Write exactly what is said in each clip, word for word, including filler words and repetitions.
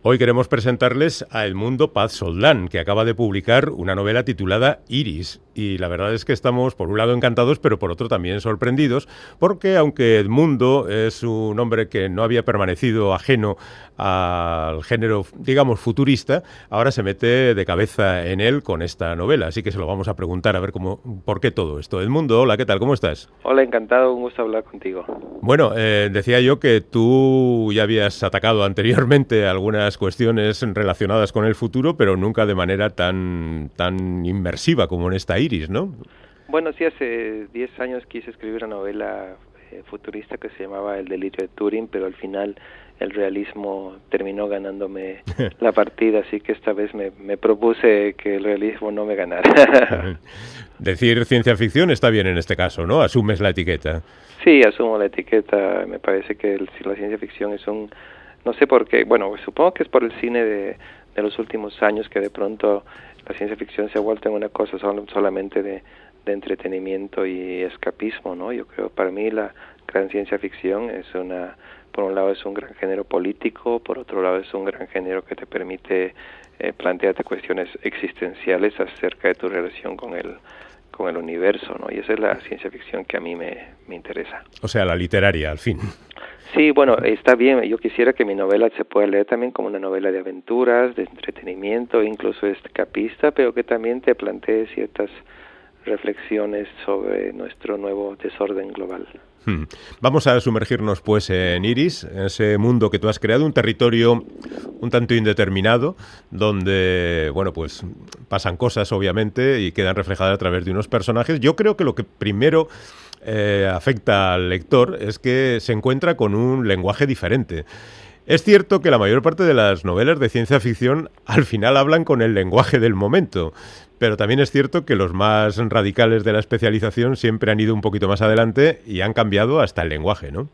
Hoy queremos presentarles a Edmundo Paz Soldán, que acaba de publicar una novela titulada Iris. Y la verdad es que estamos, por un lado, encantados, pero por otro también sorprendidos, porque aunque Edmundo es un hombre que no había permanecido ajeno al género, digamos, futurista, ahora se mete de cabeza en él con esta novela. Así que se lo vamos a preguntar a ver cómo, por qué todo esto. Edmundo, hola, ¿qué tal? ¿Cómo estás? Hola, encantado, un gusto hablar contigo. Bueno, eh, decía yo que tú ya habías atacado anteriormente algunas cuestiones relacionadas con el futuro, pero nunca de manera tan, tan inmersiva como en esta Iris, ¿no? Bueno, sí, hace diez años quise escribir una novela eh, futurista que se llamaba El delirio de Turing, pero al final el realismo terminó ganándome la partida, así que esta vez me, me propuse que el realismo no me ganara. Decir ciencia ficción está bien en este caso, ¿no? Asumes la etiqueta. Sí, asumo la etiqueta. Me parece que el, la ciencia ficción es un... No sé por qué, bueno, supongo que es por el cine de, de los últimos años que de pronto la ciencia ficción se ha vuelto en una cosa sol, solamente de, de entretenimiento y escapismo, ¿no? Yo creo, para mí la gran ciencia ficción es una... Por un lado es un gran género político, por otro lado es un gran género que te permite eh, plantearte cuestiones existenciales acerca de tu relación con el con el universo, ¿no? Y esa es la ciencia ficción que a mí me, me interesa. O sea, la literaria, al fin. Sí, bueno, está bien. Yo quisiera que mi novela se pueda leer también como una novela de aventuras, de entretenimiento, incluso escapista, pero que también te plantee ciertas reflexiones sobre nuestro nuevo desorden global. Hmm. Vamos a sumergirnos pues en Iris, en ese mundo que tú has creado, un territorio un tanto indeterminado, donde, bueno, pues pasan cosas obviamente y quedan reflejadas a través de unos personajes. Yo creo que lo que primero eh, afecta al lector es que se encuentra con un lenguaje diferente. Es cierto que la mayor parte de las novelas de ciencia ficción al final hablan con el lenguaje del momento, pero también es cierto que los más radicales de la especialización siempre han ido un poquito más adelante y han cambiado hasta el lenguaje, ¿no?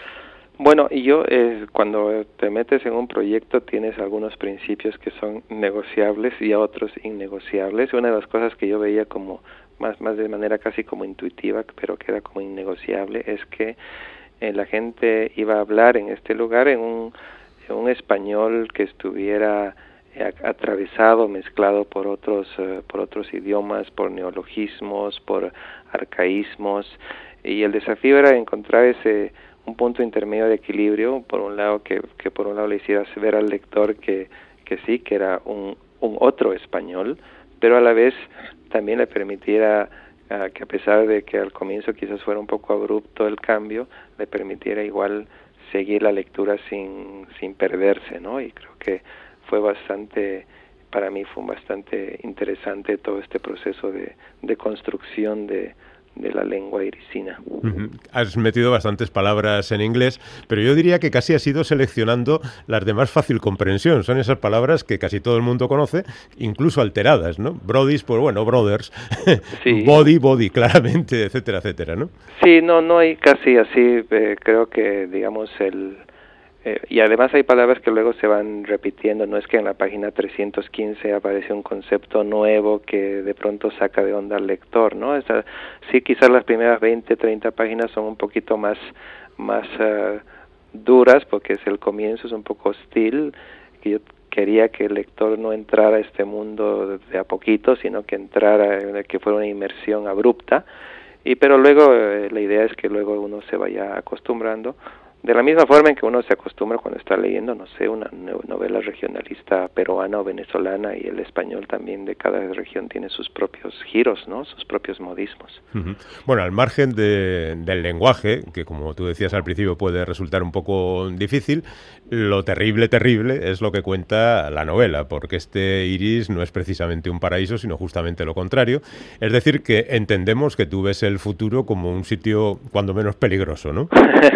Bueno, y yo, eh, cuando te metes en un proyecto tienes algunos principios que son negociables y otros innegociables. Una de las cosas que yo veía como más, más de manera casi como intuitiva, pero que era como innegociable, es que Eh, la gente iba a hablar en este lugar en un, en un español que estuviera eh, atravesado, mezclado por otros uh, por otros idiomas, por neologismos, por arcaísmos, y el desafío era encontrar ese un punto intermedio de equilibrio, por un lado que, que por un lado le hiciera ver al lector que, que sí, que era un, un otro español, pero a la vez también le permitiera Uh, que a pesar de que al comienzo quizás fuera un poco abrupto el cambio, le permitiera igual seguir la lectura sin sin perderse, ¿no? Y creo que fue bastante, para mí fue bastante interesante todo este proceso de, de construcción de, de la lengua irisina. Uh-huh. Has metido bastantes palabras en inglés, pero yo diría que casi has ido seleccionando las de más fácil comprensión. Son esas palabras que casi todo el mundo conoce, incluso alteradas, ¿no? Brodies, pues bueno, brothers, sí. Body, body, claramente, etcétera, etcétera, ¿no? Sí, no, no hay casi así, eh, creo que, digamos, el... Eh, y además hay palabras que luego se van repitiendo, no es que en la página trescientos quince aparece un concepto nuevo que de pronto saca de onda al lector, ¿no? O sea, sí, quizás las primeras veinte, treinta páginas son un poquito más, más uh, duras, porque es el comienzo, es un poco hostil, que yo quería que el lector no entrara a este mundo de a poquito, sino que entrara, que fuera una inmersión abrupta, y pero luego eh, la idea es que luego uno se vaya acostumbrando, de la misma forma en que uno se acostumbra cuando está leyendo, no sé, una novela regionalista peruana o venezolana, y el español también de cada región tiene sus propios giros, ¿no? Sus propios modismos. Uh-huh. Bueno, al margen de, del lenguaje, que como tú decías al principio puede resultar un poco difícil, lo terrible, terrible es lo que cuenta la novela, porque este Iris no es precisamente un paraíso, sino justamente lo contrario. Es decir, que entendemos que tú ves el futuro como un sitio cuando menos peligroso, ¿no?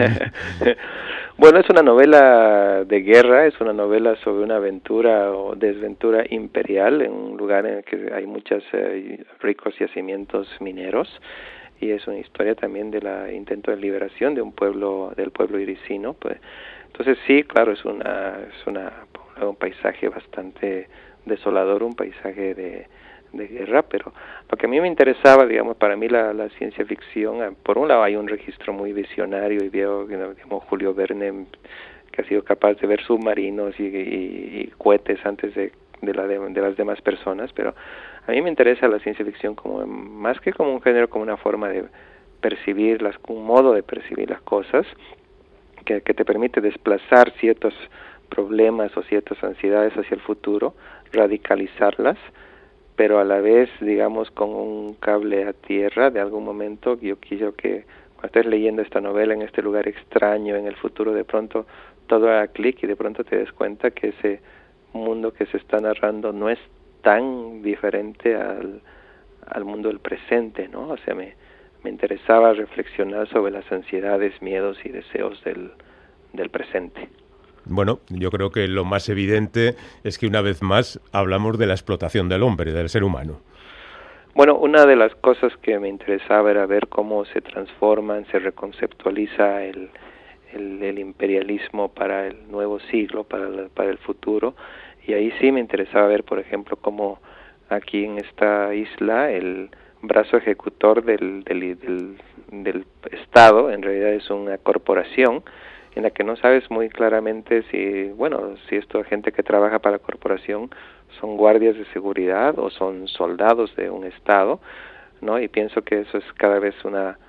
Bueno, es una novela de guerra, es una novela sobre una aventura o desventura imperial en un lugar en el que hay muchos eh, ricos yacimientos mineros, y es una historia también de la intento de liberación de un pueblo, del pueblo irisino. Pues, entonces sí, claro, es una es una un paisaje bastante desolador, un paisaje de de guerra, pero lo que a mí me interesaba, digamos, para mí la, la ciencia ficción, por un lado hay un registro muy visionario y veo, digamos, Julio Verne, que ha sido capaz de ver submarinos y, y, y cohetes antes de, de, la de, de las demás personas, pero a mí me interesa la ciencia ficción como más que como un género, como una forma de percibir, las, un modo de percibir las cosas, que, que te permite desplazar ciertos problemas o ciertas ansiedades hacia el futuro, radicalizarlas, pero a la vez, digamos, con un cable a tierra. De algún momento yo quiero que cuando estés leyendo esta novela en este lugar extraño, en el futuro, de pronto todo haga clic y de pronto te des cuenta que ese mundo que se está narrando no es tan diferente al, al mundo del presente, ¿no? O sea, me, me interesaba reflexionar sobre las ansiedades, miedos y deseos del, del presente. Bueno, yo creo que lo más evidente es que una vez más hablamos de la explotación del hombre, del ser humano. Bueno, una de las cosas que me interesaba era ver cómo se transforman, se reconceptualiza el, el, el imperialismo para el nuevo siglo, para, la, para el futuro, y ahí sí me interesaba ver, por ejemplo, cómo aquí en esta isla el brazo ejecutor del, del, del, del Estado en realidad es una corporación en la que no sabes muy claramente si, bueno, si esto gente que trabaja para la corporación son guardias de seguridad o son soldados de un Estado, ¿no? Y pienso que eso es cada vez una,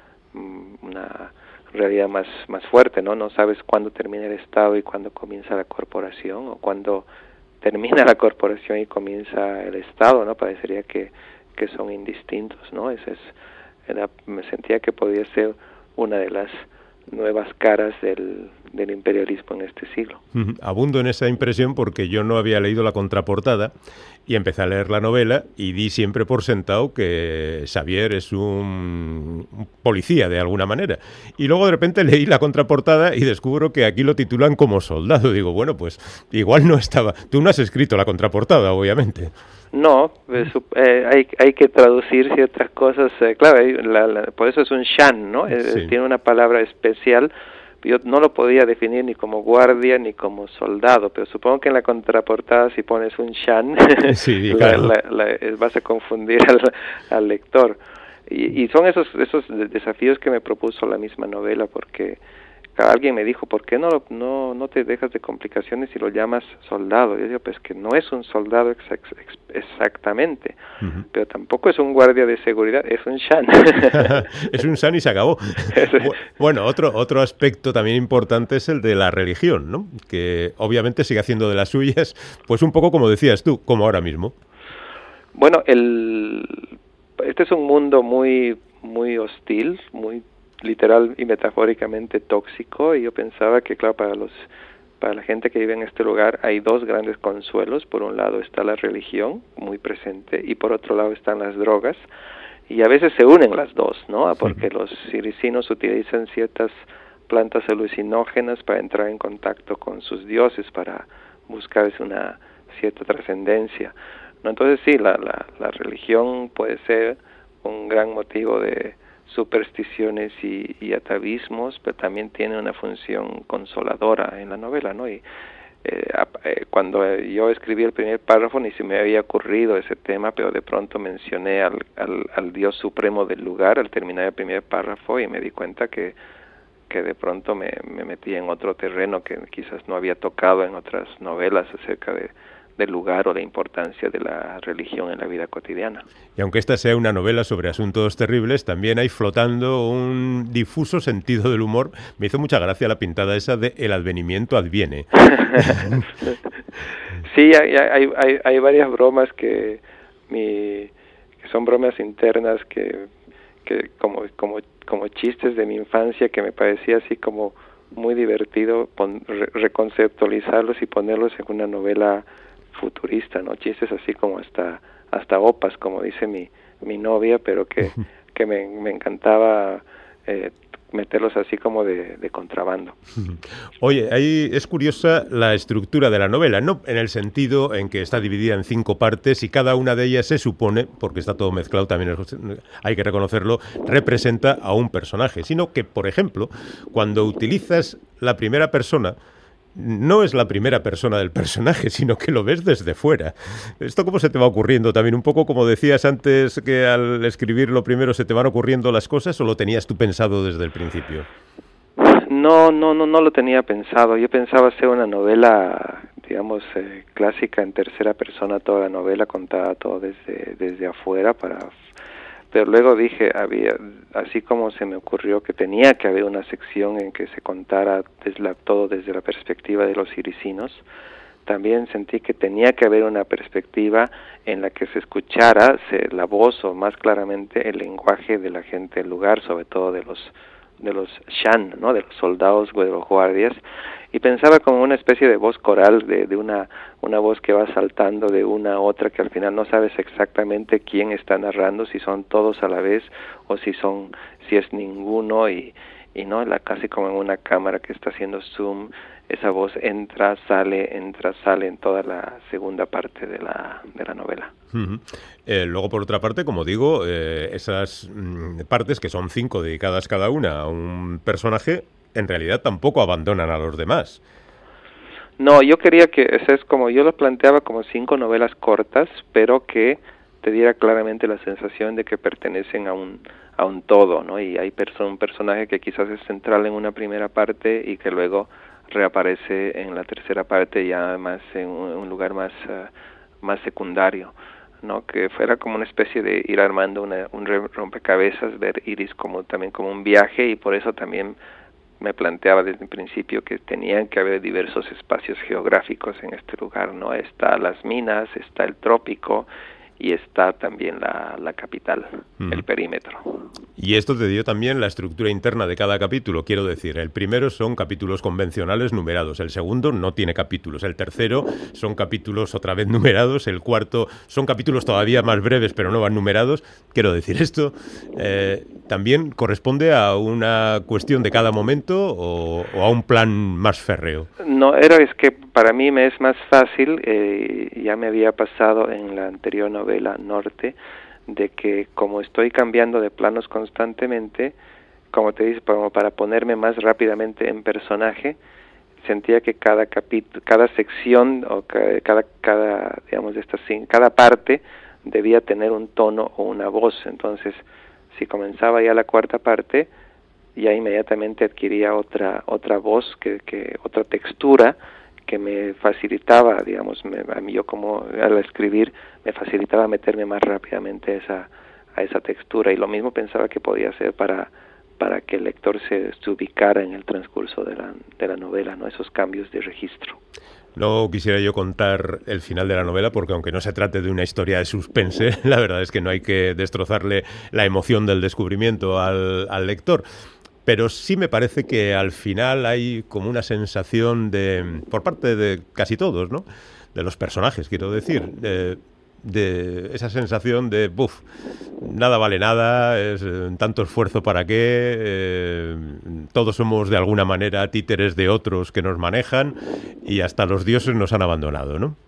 una realidad más, más fuerte, ¿no? No sabes cuándo termina el Estado y cuándo comienza la corporación, o cuándo termina la corporación y comienza el Estado, ¿no? Parecería que, que son indistintos, ¿no? Ese es, era, me sentía que podía ser una de las nuevas caras del, del imperialismo en este siglo. Uh-huh. Abundo en esa impresión porque yo no había leído la contraportada y empecé a leer la novela y di siempre por sentado que Xavier es un, un policía de alguna manera. Y luego de repente leí la contraportada y descubro que aquí lo titulan como soldado. Digo, bueno, pues igual no estaba... Tú no has escrito la contraportada, obviamente. No, eh, hay, hay que traducir ciertas cosas, eh, claro, la, la, por eso es un shan, ¿no? Eh, sí. Tiene una palabra especial. Yo no lo podía definir ni como guardia ni como soldado, pero supongo que en la contraportada si pones un shan, sí, claro. la, la, la, vas a confundir al, al lector. Y, y son esos, esos desafíos que me propuso la misma novela, porque alguien me dijo, ¿por qué no, no, no te dejas de complicaciones y lo llamas soldado? Y yo digo, pues que no es un soldado ex- ex- exactamente, uh-huh. pero tampoco es un guardia de seguridad, es un shan. Es un shan y se acabó. Bueno, otro, otro aspecto también importante es el de la religión, ¿no? Que obviamente sigue haciendo de las suyas, pues un poco como decías tú, como ahora mismo. Bueno, el, este es un mundo muy, muy hostil, muy literal y metafóricamente tóxico, y yo pensaba que, claro, para los para la gente que vive en este lugar hay dos grandes consuelos. Por un lado está la religión, muy presente, y por otro lado están las drogas, y a veces se unen las dos, ¿no? Porque sí. Los siricinos utilizan ciertas plantas alucinógenas para entrar en contacto con sus dioses, para buscar una cierta trascendencia, ¿no? Entonces sí, la, la, la religión puede ser un gran motivo de supersticiones y, y atavismos, pero también tiene una función consoladora en la novela, ¿no? Y eh, eh, cuando yo escribí el primer párrafo ni se me había ocurrido ese tema, pero de pronto mencioné al, al, al Dios supremo del lugar al terminar el primer párrafo y me di cuenta que, que de pronto me, me metí en otro terreno que quizás no había tocado en otras novelas acerca de del lugar o la importancia de la religión en la vida cotidiana. Y aunque esta sea una novela sobre asuntos terribles, también hay flotando un difuso sentido del humor. Me hizo mucha gracia la pintada esa de El advenimiento adviene. Sí, hay, hay, hay, hay varias bromas que, mi, que son bromas internas que, que como, como, como chistes de mi infancia, que me parecía así como muy divertido pon, re, reconceptualizarlos y ponerlos en una novela futurista, ¿no? Chistes así como hasta hasta opas, como dice mi mi novia, pero que que me, me encantaba eh, meterlos así como de, de contrabando. Oye, ahí es curiosa la estructura de la novela, no en el sentido en que está dividida en cinco partes y cada una de ellas se supone, porque está todo mezclado, también hay que reconocerlo, representa a un personaje, sino que, por ejemplo, cuando utilizas la primera persona, no es la primera persona del personaje, sino que lo ves desde fuera. ¿Esto cómo se te va ocurriendo? También un poco como decías antes, que al escribirlo primero se te van ocurriendo las cosas, ¿o lo tenías tú pensado desde el principio? No, no, no, no lo tenía pensado. Yo pensaba hacer una novela, digamos, eh, clásica en tercera persona, toda la novela contada todo desde, desde afuera para... Pero luego dije, había, así como se me ocurrió que tenía que haber una sección en que se contara desde la, todo desde la perspectiva de los irisinos, también sentí que tenía que haber una perspectiva en la que se escuchara se, la voz o más claramente el lenguaje de la gente del lugar, sobre todo de los de los shan, ¿no? De los soldados, de los guardias, y pensaba como una especie de voz coral, de, de una una voz que va saltando de una a otra, que al final no sabes exactamente quién está narrando, si son todos a la vez o si son si es ninguno, y y no la casi como en una cámara que está haciendo zoom, esa voz entra, sale, entra, sale en toda la segunda parte de la de la novela. Uh-huh. Eh, luego, por otra parte, como digo, eh, esas mm, partes, que son cinco dedicadas cada una a un personaje, en realidad tampoco abandonan a los demás. No, yo quería que, eso es como, yo lo planteaba como cinco novelas cortas, pero que te diera claramente la sensación de que pertenecen a un a un todo, ¿no? Y hay perso- un personaje que quizás es central en una primera parte y que luego reaparece en la tercera parte ya más en un, un lugar más uh, más secundario, ¿no? Que fuera como una especie de ir armando una, un rompecabezas, ver Iris como también como un viaje, y por eso también me planteaba desde el principio que tenían que haber diversos espacios geográficos en este lugar, ¿no? Está las minas, está el trópico y está también la, la capital, mm. el perímetro. Y esto te dio también la estructura interna de cada capítulo, quiero decir, el primero son capítulos convencionales numerados, el segundo no tiene capítulos, el tercero son capítulos otra vez numerados, el cuarto son capítulos todavía más breves pero no van numerados. Quiero decir, esto eh, también corresponde a una cuestión de cada momento o, o a un plan más férreo. No, era es que para mí me es más fácil, eh, ya me había pasado en la anterior novela Norte, de que como estoy cambiando de planos constantemente, como te dice, como para ponerme más rápidamente en personaje, sentía que cada capítulo, cada sección o cada cada digamos esta cada parte debía tener un tono o una voz. Entonces, si comenzaba ya la cuarta parte, ya inmediatamente adquiría otra otra voz, que que otra textura que me facilitaba, digamos, me, a mí yo como al escribir me facilitaba meterme más rápidamente a esa a esa textura, y lo mismo pensaba que podía hacer para para que el lector se, se ubicara en el transcurso de la de la novela, ¿no? Esos cambios de registro. No quisiera yo contar el final de la novela porque, aunque no se trate de una historia de suspense, la verdad es que no hay que destrozarle la emoción del descubrimiento al, al lector. Pero sí me parece que al final hay como una sensación de, por parte de casi todos, ¿no? De los personajes, quiero decir, de, de esa sensación de, buf, nada vale nada, es eh, tanto esfuerzo para qué, eh, todos somos de alguna manera títeres de otros que nos manejan y hasta los dioses nos han abandonado, ¿no?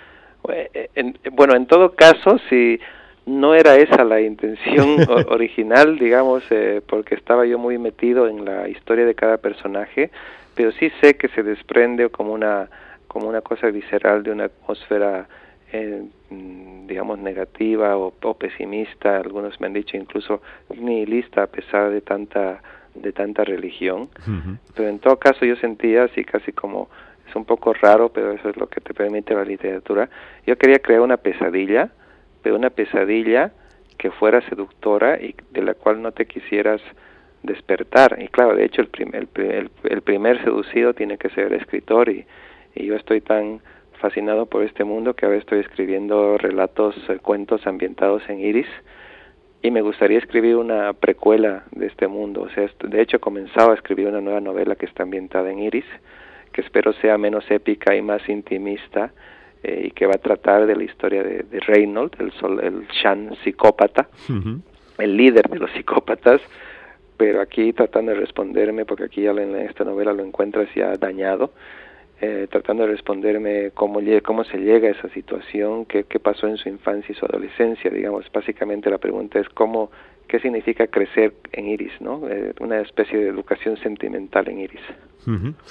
Bueno, en todo caso, si no era esa la intención original, digamos, eh, porque estaba yo muy metido en la historia de cada personaje, pero sí sé que se desprende como una como una cosa visceral de una atmósfera, eh, digamos, negativa o, o pesimista. Algunos me han dicho incluso nihilista, a pesar de tanta de tanta religión. Uh-huh. Pero en todo caso yo sentía así casi como, es un poco raro, pero eso es lo que te permite la literatura. Yo quería crear una pesadilla, pero una pesadilla que fuera seductora y de la cual no te quisieras despertar. Y claro, de hecho el, prim el, el, el primer seducido tiene que ser el escritor, y, y yo estoy tan fascinado por este mundo que ahora estoy escribiendo relatos, eh, cuentos ambientados en Iris, y me gustaría escribir una precuela de este mundo. O sea, de hecho he comenzado a escribir una nueva novela que está ambientada en Iris, que espero sea menos épica y más intimista, eh, y que va a tratar de la historia de, de Reynold, el, sol, el Shan psicópata, uh-huh. el líder de los psicópatas, pero aquí tratando de responderme, porque aquí ya en esta novela lo encuentras ya dañado, eh, tratando de responderme cómo, cómo se llega a esa situación, qué, qué pasó en su infancia y su adolescencia, digamos. Básicamente la pregunta es cómo, qué significa crecer en Iris, ¿no? Eh, una especie de educación sentimental en Iris. Uh-huh.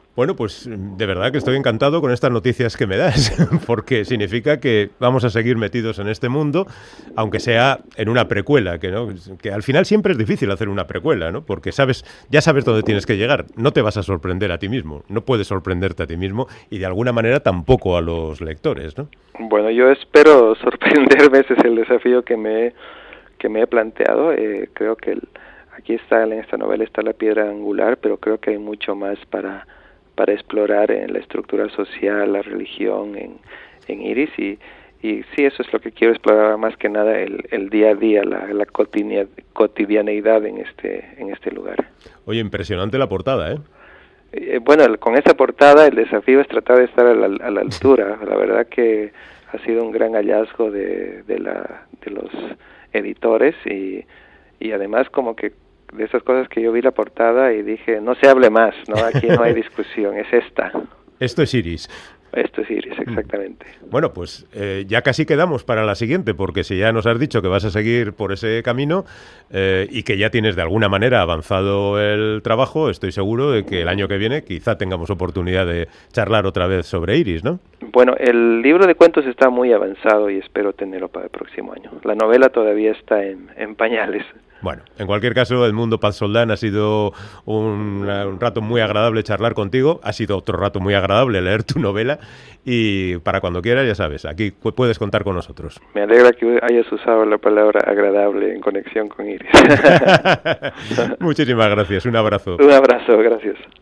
Bueno, pues de verdad que estoy encantado con estas noticias que me das, porque significa que vamos a seguir metidos en este mundo, aunque sea en una precuela, que no, que al final siempre es difícil hacer una precuela, ¿no? Porque sabes, ya sabes dónde tienes que llegar, no te vas a sorprender a ti mismo, no puedes sorprenderte a ti mismo y de alguna manera tampoco a los lectores, ¿no? Bueno, yo espero sorprenderme, ese es el desafío que me, que me he planteado. Eh, creo que el, aquí está, en esta novela está la piedra angular, pero creo que hay mucho más para para explorar en la estructura social, la religión en, en Iris, y, y sí, eso es lo que quiero explorar más que nada, el, el día a día, la, la cotidianeidad en este, en este lugar. Oye, impresionante la portada, ¿eh? Eh, bueno, con esta portada el desafío es tratar de estar a la, a la altura. La verdad que ha sido un gran hallazgo de, de, la, de los editores y, y además como que de esas cosas que yo vi la portada y dije, no se hable más, ¿no? Aquí no hay discusión, es esta. Esto es Iris. Esto es Iris, exactamente. Bueno, pues eh, ya casi quedamos para la siguiente, porque si ya nos has dicho que vas a seguir por ese camino eh, y que ya tienes de alguna manera avanzado el trabajo, estoy seguro de que el año que viene quizá tengamos oportunidad de charlar otra vez sobre Iris, ¿no? Bueno, el libro de cuentos está muy avanzado y espero tenerlo para el próximo año. La novela todavía está en, en pañales. Bueno, en cualquier caso, Edmundo Paz Soldán, ha sido un, un rato muy agradable charlar contigo, ha sido otro rato muy agradable leer tu novela y para cuando quieras, ya sabes, aquí puedes contar con nosotros. Me alegra que hayas usado la palabra agradable en conexión con Iris. Muchísimas gracias, un abrazo. Un abrazo, gracias.